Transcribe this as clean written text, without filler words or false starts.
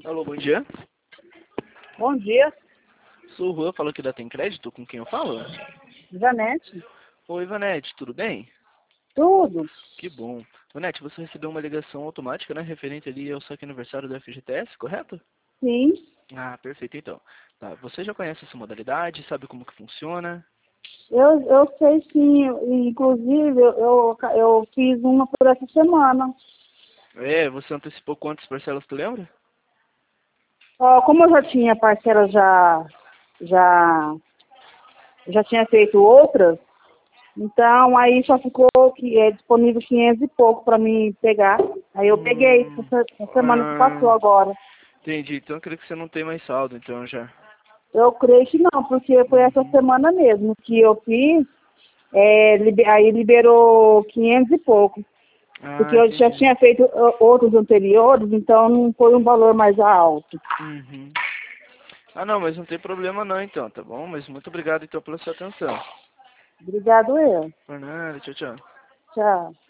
Alô, bom dia. Bom dia, Sou o Juan, falo aqui da Tem Crédito, com quem eu falo? Janete. Oi, Vanete, tudo bem? Tudo? Que bom. Vanete, você recebeu uma ligação automática, né, referente ali ao saque aniversário do FGTS, correto? Sim. Ah, perfeito, então. Tá, você já conhece essa modalidade, sabe como que funciona? Eu sei sim, inclusive eu fiz uma por essa semana. É, você antecipou quantas parcelas, tu lembra? Como eu já tinha parcela, já, já tinha feito outras, então aí só ficou que é disponível 500 e pouco para mim pegar. Aí eu peguei essa semana que passou Ah, agora. entendi. Então eu creio que você não tem mais saldo, então já. Eu creio que não, porque foi essa Uhum. semana mesmo que eu fiz, aí liberou 500 e pouco. Porque Ah, eu já entendi. tinha feito outros anteriores, então não foi um valor mais alto. Uhum. Ah, não, mas não tem problema não, então, tá bom? Mas muito obrigado, então, pela sua atenção. Obrigado eu. Por nada, tchau, tchau. Tchau.